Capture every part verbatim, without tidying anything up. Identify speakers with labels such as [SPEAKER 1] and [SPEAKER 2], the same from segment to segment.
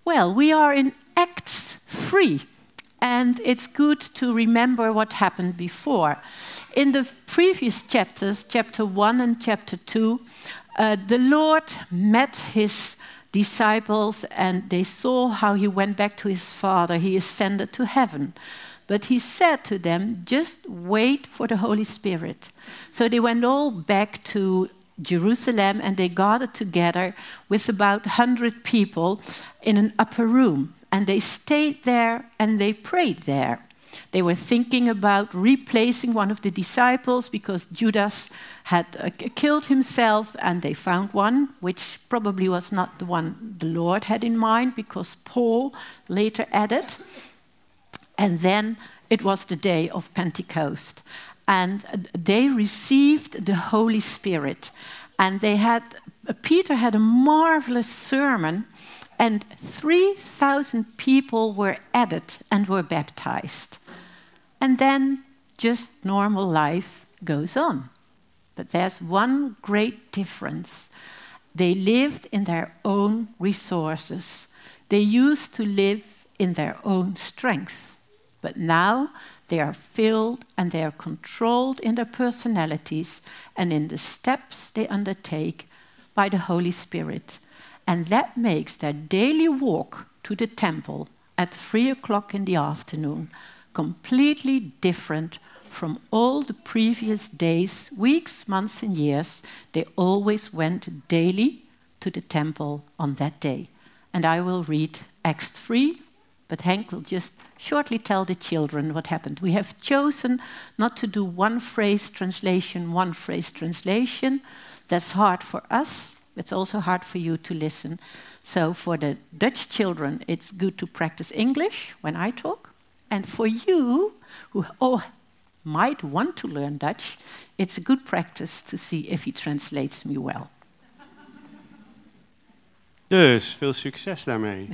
[SPEAKER 1] Well, we are in Acts three, and it's good to remember what happened before. In the previous chapters, chapter one and chapter two, uh, the Lord met his disciples and they saw how he went back to his Father. He ascended to heaven. But he said to them, just wait for the Holy Spirit. So they went all back to Jerusalem and they gathered together with about one hundred people in an upper room. And they stayed there and they prayed there. They were thinking about replacing one of the disciples because Judas had uh, killed himself, and they found one, which probably was not the one the Lord had in mind, because Paul later added. And then it was the day of Pentecost. And they received the Holy Spirit. And they had, Peter had a marvelous sermon, and three thousand people were added and were baptized. And then just normal life goes on. But there's one great difference. They lived in their own resources. They used to live in their own strength. But now they are filled and they are controlled in their personalities and in the steps they undertake by the Holy Spirit. And that makes their daily walk to the temple at three o'clock in the afternoon completely different from all the previous days, weeks, months, and years. They always went daily to the temple on that day. And I will read Acts three, but Henk will just shortly tell the children what happened. We have chosen not to do one phrase translation, one phrase translation. That's hard for us. It's also hard for you to listen. So for the Dutch children, it's good to practice English when I talk. And for you, who oh, might want to learn Dutch, it's a good practice to see if he translates me well.
[SPEAKER 2] Dus, veel succes daarmee.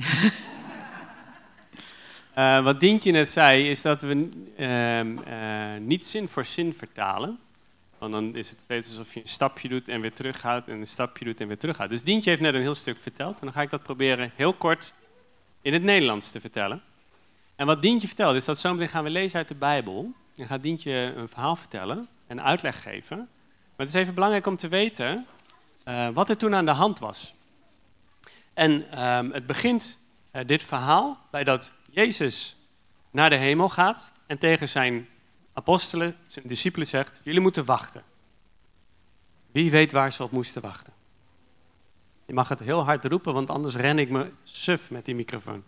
[SPEAKER 2] uh, wat Dientje net zei, is dat we uh, uh, niet zin voor zin vertalen. Want dan is het steeds alsof je een stapje doet en weer terughoudt en een stapje doet en weer terughoudt. Dus Dientje heeft net een heel stuk verteld en dan ga ik dat proberen heel kort in het Nederlands te vertellen. En wat Dientje vertelt is dat zometeen gaan we lezen uit de Bijbel. En gaat Dientje een verhaal vertellen en uitleg geven. Maar het is even belangrijk om te weten uh, wat er toen aan de hand was. En um, het begint, uh, dit verhaal, bij dat Jezus naar de hemel gaat en tegen zijn apostelen, zijn discipelen zegt, jullie moeten wachten. Wie weet waar ze op moesten wachten? Je mag het heel hard roepen, want anders ren ik me suf met die microfoon.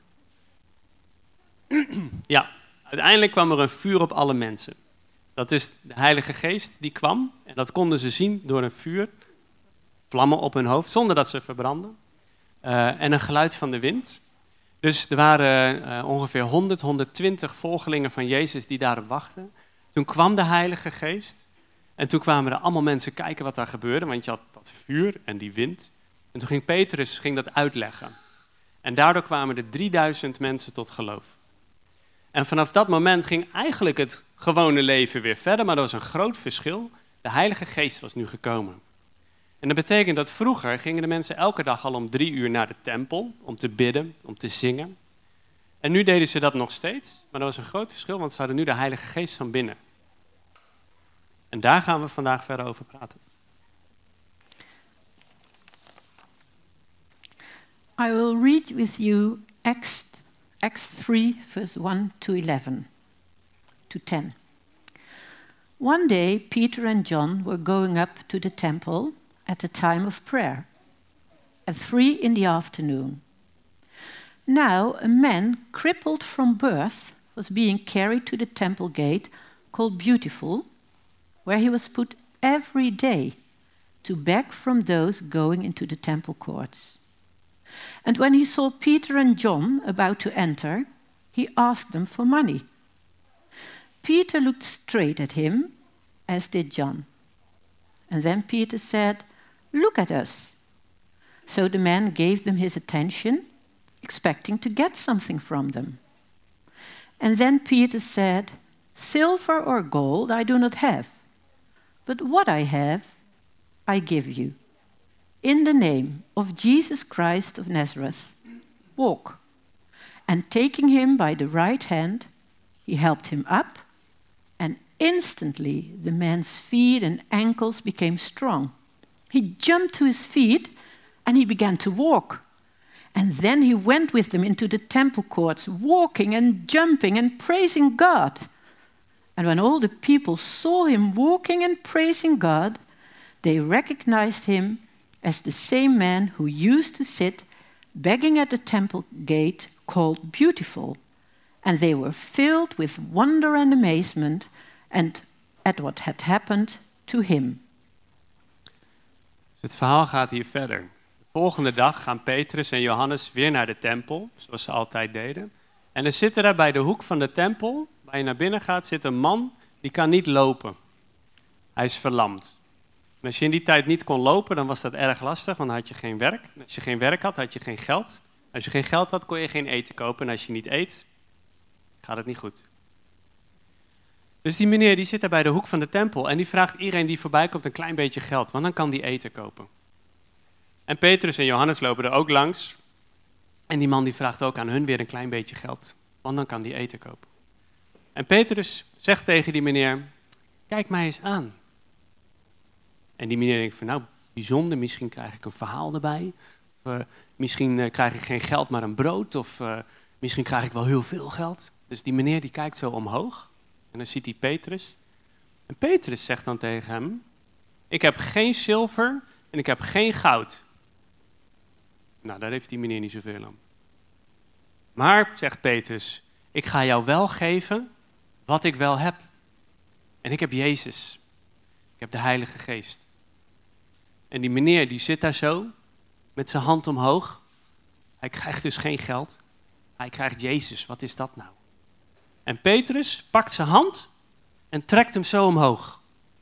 [SPEAKER 2] Ja, uiteindelijk kwam er een vuur op alle mensen. Dat is de Heilige Geest die kwam. En dat konden ze zien door een vuur. Vlammen op hun hoofd, zonder dat ze verbrandden. Uh, en een geluid van de wind. Dus er waren uh, ongeveer honderd, honderdtwintig volgelingen van Jezus die daarop wachten. Toen kwam de Heilige Geest. En toen kwamen er allemaal mensen kijken wat daar gebeurde. Want je had dat vuur en die wind. En toen ging Petrus ging dat uitleggen. En daardoor kwamen er drieduizend mensen tot geloof. En vanaf dat moment ging eigenlijk het gewone leven weer verder, maar er was een groot verschil. De Heilige Geest was nu gekomen. En dat betekent dat vroeger gingen de mensen elke dag al om drie uur naar de tempel, om te bidden, om te zingen. En nu deden ze dat nog steeds, maar er was een groot verschil, want ze hadden nu de Heilige Geest van binnen. En daar gaan we vandaag verder over praten.
[SPEAKER 1] I will read with you Acts Acts three, verse one to eleven, to ten. One day, Peter and John were going up to the temple at the time of prayer, at three in the afternoon. Now, a man crippled from birth was being carried to the temple gate, called Beautiful, where he was put every day to beg from those going into the temple courts. And when he saw Peter and John about to enter, he asked them for money. Peter looked straight at him, as did John. And then Peter said, "Look at us." So the man gave them his attention, expecting to get something from them. And then Peter said, "Silver or gold I do not have, but what I have I give you. In the name of Jesus Christ of Nazareth, walk." And taking him by the right hand, he helped him up, and instantly the man's feet and ankles became strong. He jumped to his feet, and he began to walk. And then he went with them into the temple courts, walking and jumping and praising God. And when all the people saw him walking and praising God, they recognized him as the same man who used to sit begging at the temple gate called Beautiful. And they were filled with wonder and amazement and at what had happened to him.
[SPEAKER 2] Dus het verhaal gaat hier verder. De volgende dag gaan Petrus en Johannes weer naar de tempel, zoals ze altijd deden. En er zit er daar bij de hoek van de tempel, waar je naar binnen gaat, zit een man die kan niet lopen. Hij is verlamd. En als je in die tijd niet kon lopen, dan was dat erg lastig, want dan had je geen werk. Als je geen werk had, had je geen geld. Als je geen geld had, kon je geen eten kopen. En als je niet eet, gaat het niet goed. Dus die meneer die zit daar bij de hoek van de tempel en die vraagt iedereen die voorbij komt een klein beetje geld, want dan kan die eten kopen. En Petrus en Johannes lopen er ook langs. En die man die vraagt ook aan hun weer een klein beetje geld, want dan kan die eten kopen. En Petrus zegt tegen die meneer, kijk mij eens aan. En die meneer denkt van, nou, bijzonder, misschien krijg ik een verhaal erbij. Of uh, misschien uh, krijg ik geen geld, maar een brood. Of uh, misschien krijg ik wel heel veel geld. Dus die meneer die kijkt zo omhoog. En dan ziet hij Petrus. En Petrus zegt dan tegen hem, ik heb geen zilver en ik heb geen goud. Nou, daar heeft die meneer niet zoveel aan. Maar, zegt Petrus, ik ga jou wel geven wat ik wel heb. En ik heb Jezus. Ik heb de Heilige Geest. En die meneer die zit daar zo, met zijn hand omhoog. Hij krijgt dus geen geld. Hij krijgt Jezus. Wat is dat nou? En Petrus pakt zijn hand en trekt hem zo omhoog.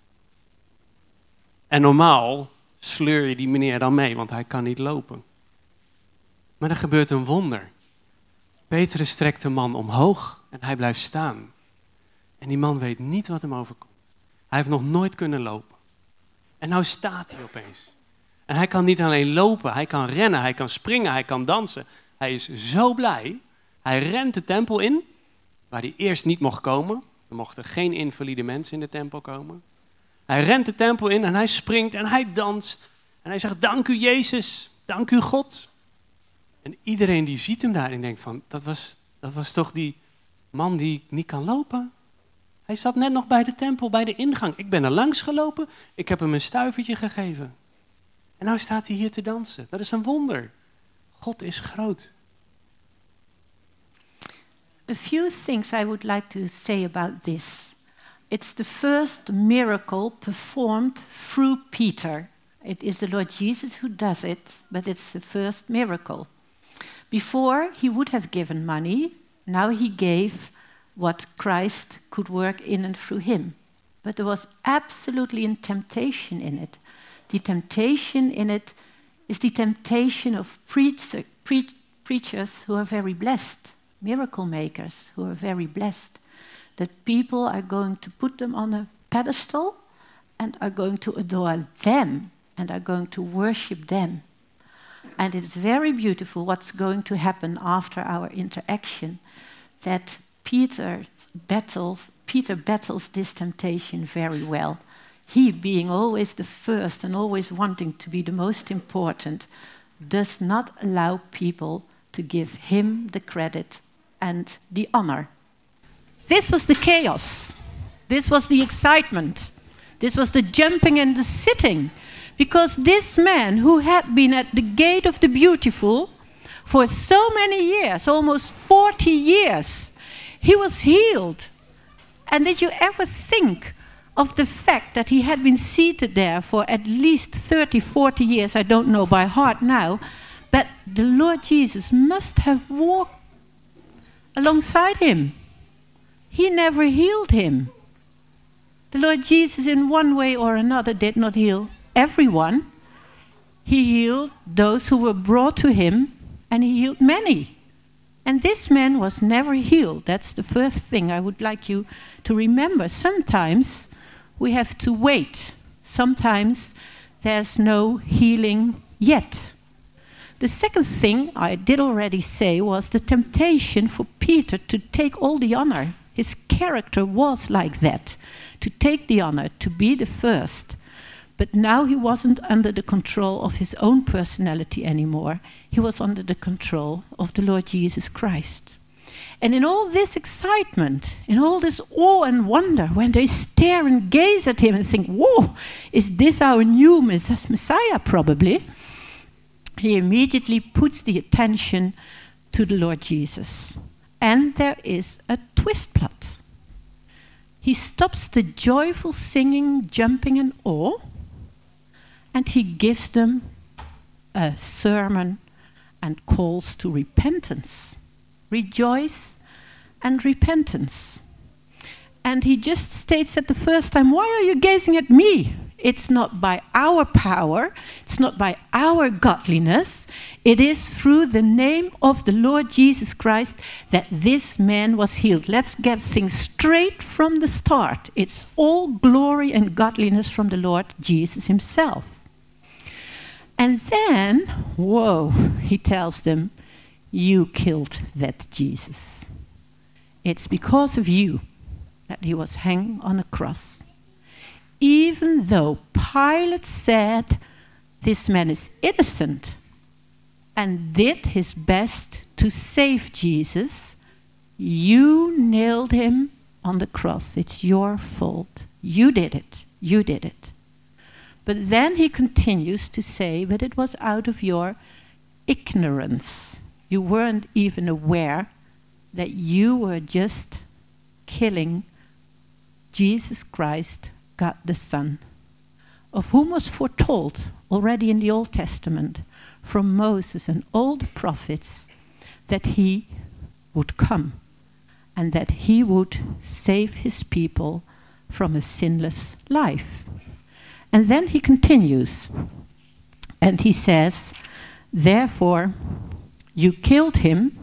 [SPEAKER 2] En normaal sleur je die meneer dan mee, want hij kan niet lopen. Maar er gebeurt een wonder. Petrus trekt de man omhoog en hij blijft staan. En die man weet niet wat hem overkomt. Hij heeft nog nooit kunnen lopen. En nou staat hij opeens. En hij kan niet alleen lopen, hij kan rennen, hij kan springen, hij kan dansen. Hij is zo blij. Hij rent de tempel in, waar hij eerst niet mocht komen. Er mochten geen invalide mensen in de tempel komen. Hij rent de tempel in en hij springt en hij danst. En hij zegt, dank u Jezus, dank u God. En iedereen die ziet hem daar en denkt van, dat was, dat was toch die man die niet kan lopen? Hij zat net nog bij de tempel, bij de ingang. Ik ben er langs gelopen, ik heb hem een stuivertje gegeven. En nou staat hij hier te dansen. Dat is een wonder. God is groot.
[SPEAKER 1] A few things I would like to say about this. It's the first miracle performed through Peter. It is the Lord Jesus who does it, but it's the first miracle. Before, he would have given money. Now he gave what Christ could work in and through him. But there was absolutely a temptation in it. The temptation in it is the temptation of preacher, pre- preachers who are very blessed, miracle makers who are very blessed, that people are going to put them on a pedestal and are going to adore them and are going to worship them. And it's very beautiful what's going to happen after our interaction, that Peter battles, Peter battles this temptation very well. He, being always the first and always wanting to be the most important, does not allow people to give him the credit and the honor. This was the chaos. This was the excitement. This was the jumping and the sitting. Because this man who had been at the gate of the Beautiful for so many years, almost forty years, he was healed. And did you ever think of the fact that he had been seated there for at least thirty, forty years, I don't know by heart now, but the Lord Jesus must have walked alongside him. He never healed him. The Lord Jesus in one way or another did not heal everyone. He healed those who were brought to him, and he healed many. And this man was never healed. That's the first thing I would like you to remember. Sometimes we have to wait. Sometimes there's no healing yet. The second thing I did already say was the temptation for Peter to take all the honor. His character was like that, to take the honor, to be the first. But now he wasn't under the control of his own personality anymore. He was under the control of the Lord Jesus Christ. And in all this excitement, in all this awe and wonder, when they stare and gaze at him and think, whoa, is this our new Messiah probably? He immediately puts the attention to the Lord Jesus. And there is a twist plot. He stops the joyful singing, jumping and awe, and he gives them a sermon and calls to repentance. Rejoice and repentance. And he just states at the first time, why are you gazing at me? It's not by our power, it's not by our godliness, it is through the name of the Lord Jesus Christ that this man was healed. Let's get things straight from the start. It's all glory and godliness from the Lord Jesus himself. And then, whoa, he tells them, you killed that Jesus. It's because of you that he was hanged on a cross. Even though Pilate said this man is innocent and did his best to save Jesus, you nailed him on the cross. It's your fault. You did it. You did it. But then he continues to say, but it was out of your ignorance. You weren't even aware that you were just killing Jesus Christ, God the Son, of whom was foretold already in the Old Testament from Moses and all the prophets that he would come and that he would save his people from a sinless life. And then he continues and he says, therefore you killed him,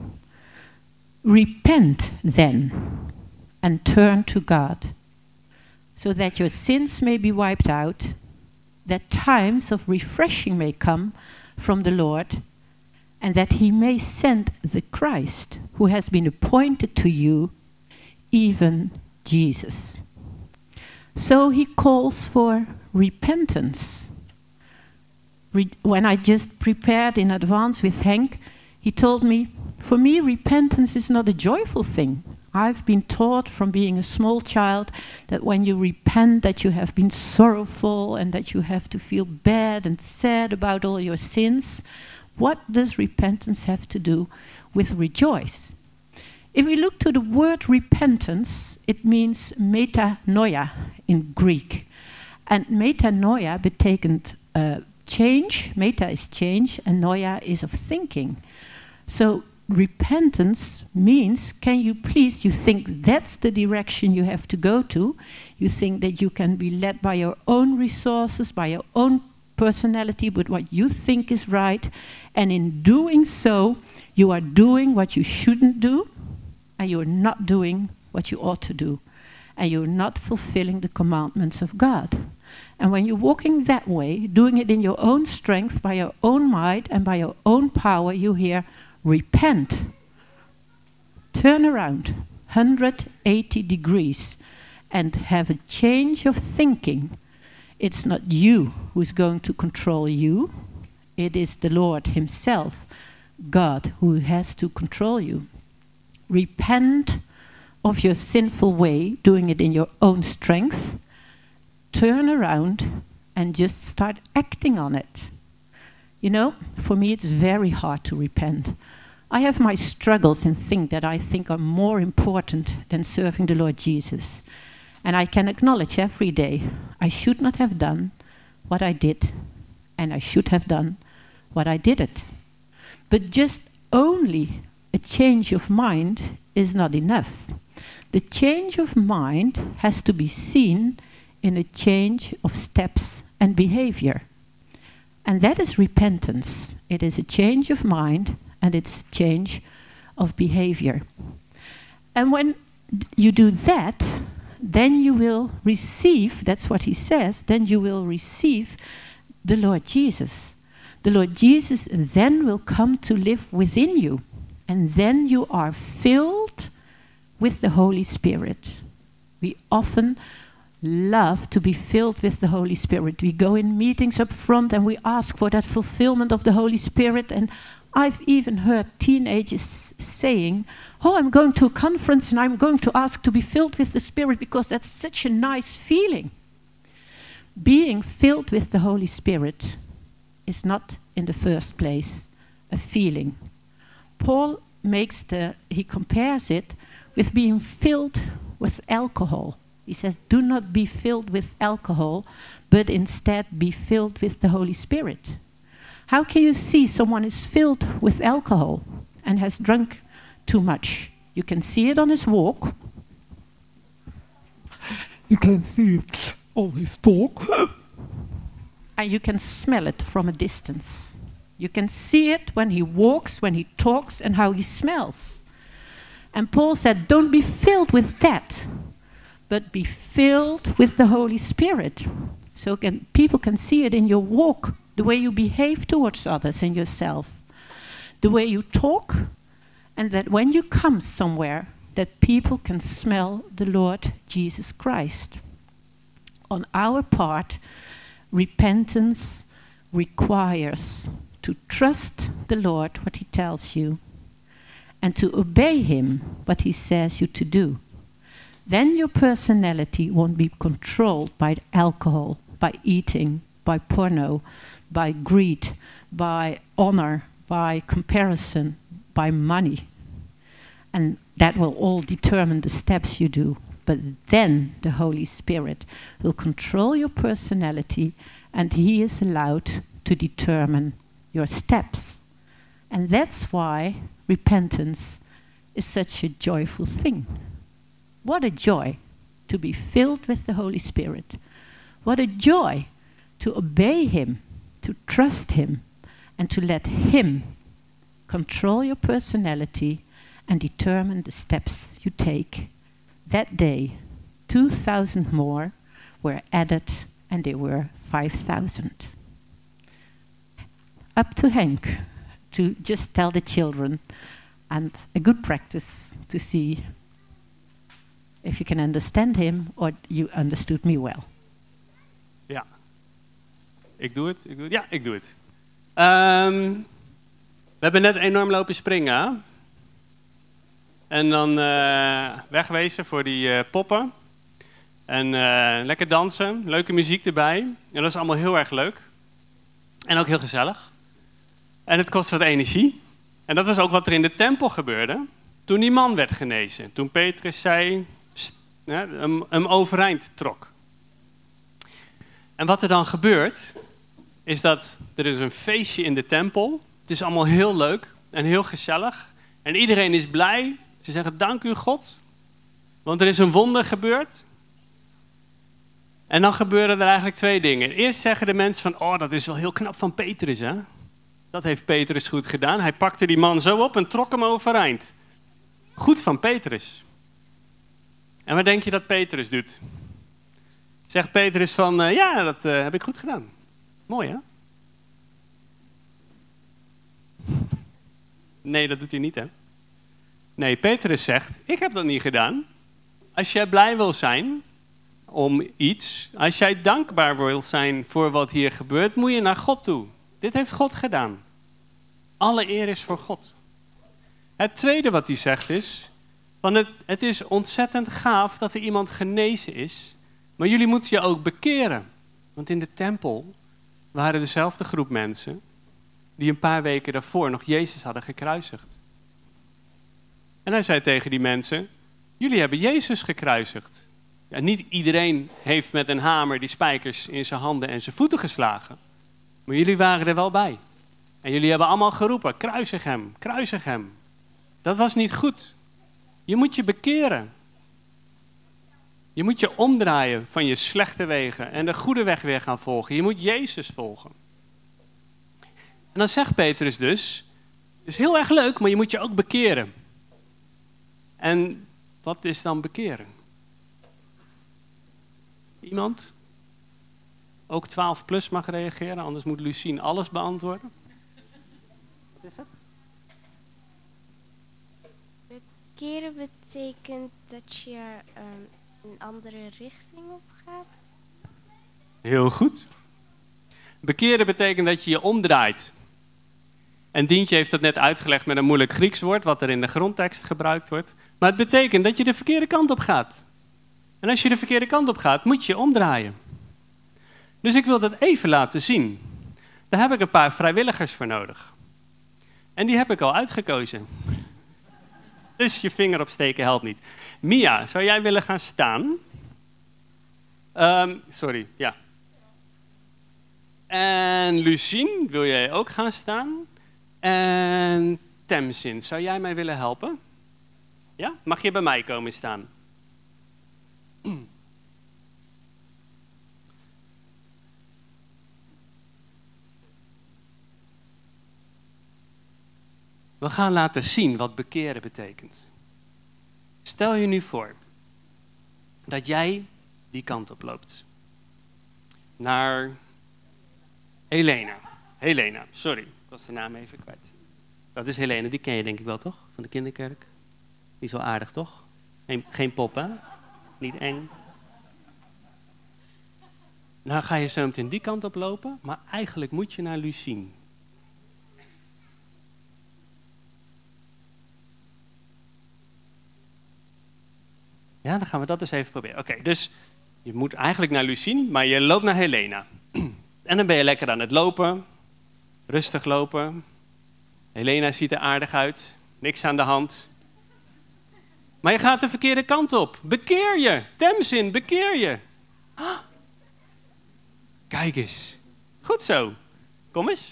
[SPEAKER 1] repent then and turn to God, so that your sins may be wiped out, that times of refreshing may come from the Lord, and that he may send the Christ who has been appointed to you, even Jesus. So he calls for repentance. Re- when I just prepared in advance with Henk, he told me, for me, repentance is not a joyful thing. I've been taught from being a small child that when you repent that you have been sorrowful and that you have to feel bad and sad about all your sins. What does repentance have to do with rejoice? If we look to the word repentance, it means metanoia in Greek. And metanoia betekent uh, change. Meta is change and noia is of thinking. So repentance means, can you please, you think that's the direction you have to go to. You think that you can be led by your own resources, by your own personality, but what you think is right. And in doing so, you are doing what you shouldn't do, and you're not doing what you ought to do. And you're not fulfilling the commandments of God. And when you're walking that way, doing it in your own strength, by your own might, and by your own power, you hear, repent. Turn around one hundred eighty degrees and have a change of thinking. It's not you who's going to control you. It is the Lord himself, God, who has to control you. Repent of your sinful way, doing it in your own strength. Turn around and just start acting on it. You know, for me it's very hard to repent. I have my struggles and things that I think are more important than serving the Lord Jesus. And I can acknowledge every day, I should not have done what I did, and I should have done what I didn't. But just only a change of mind is not enough. The change of mind has to be seen in a change of steps and behavior. And that is repentance. It is a change of mind and it's a change of behavior. And when you do that, then you will receive, that's what he says, then you will receive the Lord Jesus. the Lord Jesus then will come to live within you. And then you are filled with the Holy Spirit. We often love to be filled with the Holy Spirit. We go in meetings up front and we ask for that fulfillment of the Holy Spirit. And I've even heard teenagers saying, oh, I'm going to a conference and I'm going to ask to be filled with the Spirit because that's such a nice feeling. Being filled with the Holy Spirit is not in the first place a feeling. Paul makes the, he compares it with being filled with alcohol. He says, do not be filled with alcohol, but instead be filled with the Holy Spirit. How can you see someone is filled with alcohol and has drunk too much? You can see it on his walk. You can see it on his talk. And you can smell it from a distance. You can see it when he walks, when he talks, and how he smells. And Paul said, don't be filled with that, but be filled with the Holy Spirit. So can, people can see it in your walk, the way you behave towards others and yourself, the way you talk, and that when you come somewhere, that people can smell the Lord Jesus Christ. On our part, repentance requires to trust the Lord, what he tells you, and to obey him, what he says you to do. Then your personality won't be controlled by alcohol, by eating, by porno, by greed, by honor, by comparison, by money. And that will all determine the steps you do. But then the Holy Spirit will control your personality, and he is allowed to determine your steps. And that's why repentance is such a joyful thing. What a joy to be filled with the Holy Spirit. What a joy to obey him, to trust him, and to let him control your personality and determine the steps you take. That day, two thousand more were added, and they were five thousand. Up to Henk to just tell the children, and a good practice to see if you can understand him or you understood me well.
[SPEAKER 2] Ja. Ik doe het, ik doe het. Ja, ik doe het. Um, we hebben net enorm lopen springen. En dan uh, wegwezen voor die uh, poppen. En uh, lekker dansen, leuke muziek erbij. En dat is allemaal heel erg leuk. En ook heel gezellig. En het kost wat energie. En dat was ook wat er in de tempel gebeurde. Toen die man werd genezen. Toen Petrus zei, st- ja, hem, hem overeind trok. En wat er dan gebeurt, is dat er is een feestje in de tempel. Het is allemaal heel leuk en heel gezellig. En iedereen is blij. Ze zeggen, dank u God. Want er is een wonder gebeurd. En dan gebeuren er eigenlijk twee dingen. Eerst zeggen de mensen van, oh, dat is wel heel knap van Petrus, hè? Dat heeft Petrus goed gedaan. Hij pakte die man zo op en trok hem overeind. Goed van Petrus. En wat denk je dat Petrus doet? Zegt Petrus van, uh, ja, dat uh, heb ik goed gedaan. Mooi, hè? Nee, dat doet hij niet, hè? Nee, Petrus zegt, ik heb dat niet gedaan. Als jij blij wil zijn om iets, als jij dankbaar wil zijn voor wat hier gebeurt, moet je naar God toe. Dit heeft God gedaan. Alle eer is voor God. Het tweede wat hij zegt is, van het, het is ontzettend gaaf dat er iemand genezen is, maar jullie moeten je ook bekeren. Want in de tempel waren dezelfde groep mensen die een paar weken daarvoor nog Jezus hadden gekruisigd. En hij zei tegen die mensen, jullie hebben Jezus gekruisigd. Ja, niet iedereen heeft met een hamer die spijkers in zijn handen en zijn voeten geslagen. Maar jullie waren er wel bij. En jullie hebben allemaal geroepen, kruisig hem, kruisig hem. Dat was niet goed. Je moet je bekeren. Je moet je omdraaien van je slechte wegen en de goede weg weer gaan volgen. Je moet Jezus volgen. En dan zegt Petrus dus, het is heel erg leuk, maar je moet je ook bekeren. En wat is dan bekeren? Iemand? ook twaalf plus mag reageren, anders moet Lucien alles beantwoorden. Wat is het?
[SPEAKER 3] Bekeren betekent dat je um, een andere richting op gaat.
[SPEAKER 2] Heel goed. Bekeren betekent dat je je omdraait. En Dientje heeft dat net uitgelegd met een moeilijk Grieks woord, wat er in de grondtekst gebruikt wordt. Maar het betekent dat je de verkeerde kant op gaat. En als je de verkeerde kant op gaat, moet je je omdraaien. Dus ik wil dat even laten zien. Daar heb ik een paar vrijwilligers voor nodig. En die heb ik al uitgekozen. Dus je vinger opsteken helpt niet. Mia, zou jij willen gaan staan? Um, sorry, ja. En Lucien, wil jij ook gaan staan? En Temsin, zou jij mij willen helpen? Ja? Mag je bij mij komen staan? We gaan laten zien wat bekeren betekent. Stel je nu voor dat jij die kant op loopt. Naar Helena. Helena, sorry, ik was de naam even kwijt. Dat is Helena, die ken je denk ik wel toch? Van de kinderkerk. Die is wel aardig toch? Geen, geen pop hè? Niet eng. Nou ga je zo meteen die kant op lopen, maar eigenlijk moet je naar Lucien. Ja, dan gaan we dat eens even proberen. Oké, okay, dus je moet eigenlijk naar Lucien, maar je loopt naar Helena. En dan ben je lekker aan het lopen. Rustig lopen. Helena ziet er aardig uit. Niks aan de hand. Maar je gaat de verkeerde kant op. Bekeer je. Temsin, bekeer je. Oh. Kijk eens. Goed zo. Kom eens.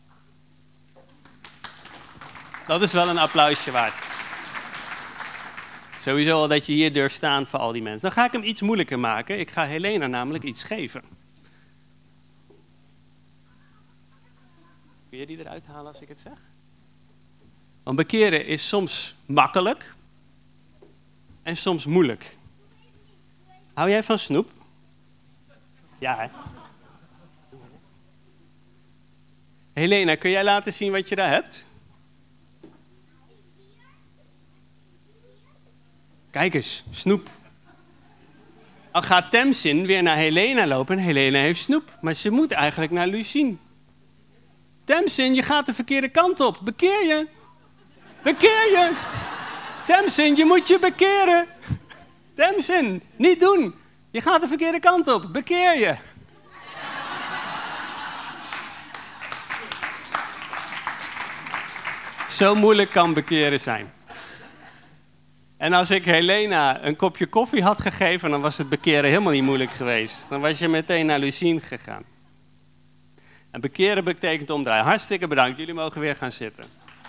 [SPEAKER 2] Dat is wel een applausje waard. Sowieso al dat je hier durft staan voor al die mensen. Dan ga ik hem iets moeilijker maken. Ik ga Helena namelijk iets geven. Kun je die eruit halen als ik het zeg? Want bekeren is soms makkelijk en soms moeilijk. Hou jij van snoep? Ja, hè? Helena, kun jij laten zien wat je daar hebt? Kijk eens, snoep. Dan gaat Temsin weer naar Helena lopen en Helena heeft snoep. Maar ze moet eigenlijk naar Lucien. Temsin, je gaat de verkeerde kant op. Bekeer je. Bekeer je. Temsin, je moet je bekeren. Temsin, niet doen. Je gaat de verkeerde kant op. Bekeer je. Zo moeilijk kan bekeren zijn. En als ik Helena een kopje koffie had gegeven, dan was het bekeren helemaal niet moeilijk geweest. Dan was je meteen naar Lucien gegaan. En bekeren betekent omdraaien. Hartstikke bedankt. Jullie mogen weer gaan zitten.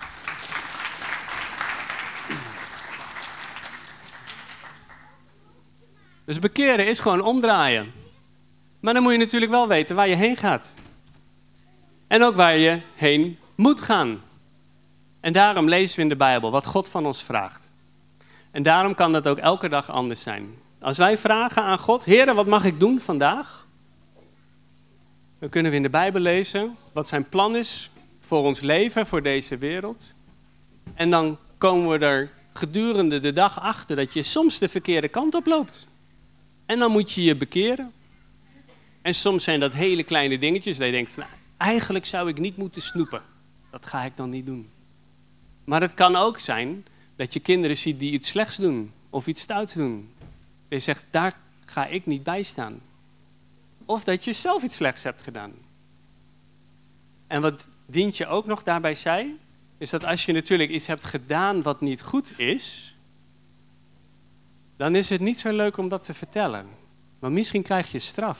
[SPEAKER 2] Dus bekeren is gewoon omdraaien. Maar dan moet je natuurlijk wel weten waar je heen gaat. En ook waar je heen moet gaan. En daarom lezen we in de Bijbel wat God van ons vraagt. En daarom kan dat ook elke dag anders zijn. Als wij vragen aan God, Heere, wat mag ik doen vandaag? Dan kunnen we in de Bijbel lezen wat zijn plan is voor ons leven, voor deze wereld. En dan komen we er gedurende de dag achter dat je soms de verkeerde kant op loopt. En dan moet je je bekeren. En soms zijn dat hele kleine dingetjes dat je denkt, nou, eigenlijk zou ik niet moeten snoepen. Dat ga ik dan niet doen. Maar het kan ook zijn dat je kinderen ziet die iets slechts doen of iets stouts doen. Je zegt, daar ga ik niet bij staan. Of dat je zelf iets slechts hebt gedaan. En wat Dientje ook nog daarbij zei, is dat als je natuurlijk iets hebt gedaan wat niet goed is, dan is het niet zo leuk om dat te vertellen. Maar misschien krijg je straf.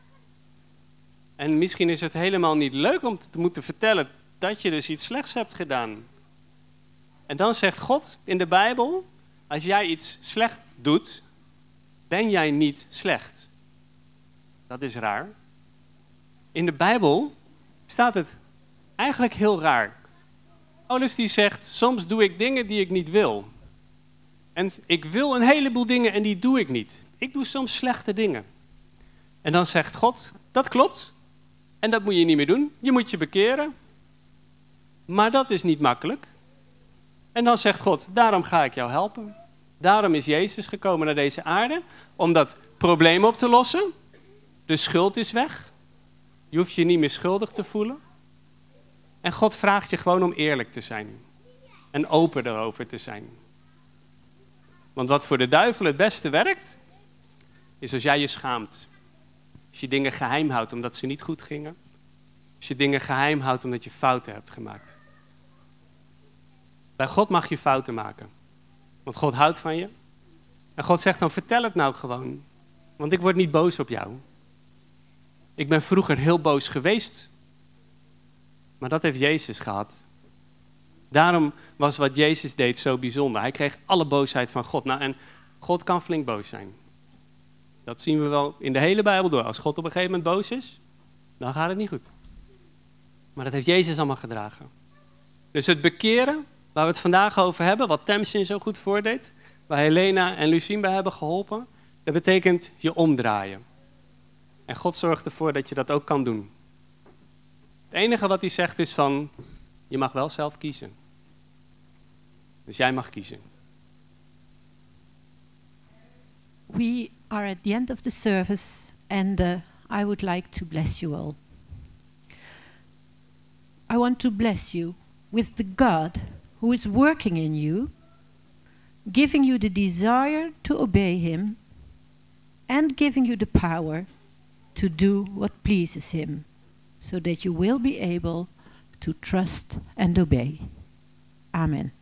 [SPEAKER 2] En misschien is het helemaal niet leuk om te moeten vertellen dat je dus iets slechts hebt gedaan. En dan zegt God in de Bijbel, als jij iets slecht doet, ben jij niet slecht. Dat is raar. In de Bijbel staat het eigenlijk heel raar. Paulus die zegt, soms doe ik dingen die ik niet wil. En ik wil een heleboel dingen en die doe ik niet. Ik doe soms slechte dingen. En dan zegt God, Dat klopt. En dat moet je niet meer doen. Je moet je bekeren. Maar dat is niet makkelijk. En dan zegt God, daarom ga ik jou helpen. Daarom is Jezus gekomen naar deze aarde. Om dat probleem op te lossen. De schuld is weg. Je hoeft je niet meer schuldig te voelen. En God vraagt je gewoon om eerlijk te zijn. En open erover te zijn. Want wat voor de duivel het beste werkt, is als jij je schaamt. Als je dingen geheim houdt omdat ze niet goed gingen. Als je dingen geheim houdt omdat je fouten hebt gemaakt. Bij God mag je fouten maken. Want God houdt van je. En God zegt dan, vertel het nou gewoon. Want ik word niet boos op jou. Ik ben vroeger heel boos geweest. Maar dat heeft Jezus gehad. Daarom was wat Jezus deed zo bijzonder. Hij kreeg alle boosheid van God. Nou, en God kan flink boos zijn. Dat zien we wel in de hele Bijbel door. Als God op een gegeven moment boos is, dan gaat het niet goed. Maar dat heeft Jezus allemaal gedragen. Dus het bekeren, waar we het vandaag over hebben, wat Tamsin zo goed voordeed, waar Helena en Lucien bij hebben geholpen, dat betekent je omdraaien. En God zorgt ervoor dat je dat ook kan doen. Het enige wat hij zegt is van, je mag wel zelf kiezen. Dus jij mag kiezen.
[SPEAKER 1] We are at the end of the service and uh, I would like to bless you all. I want to bless you with the God who is working in you, giving you the desire to obey him and giving you the power to do what pleases him, so that you will be able to trust and obey. Amen.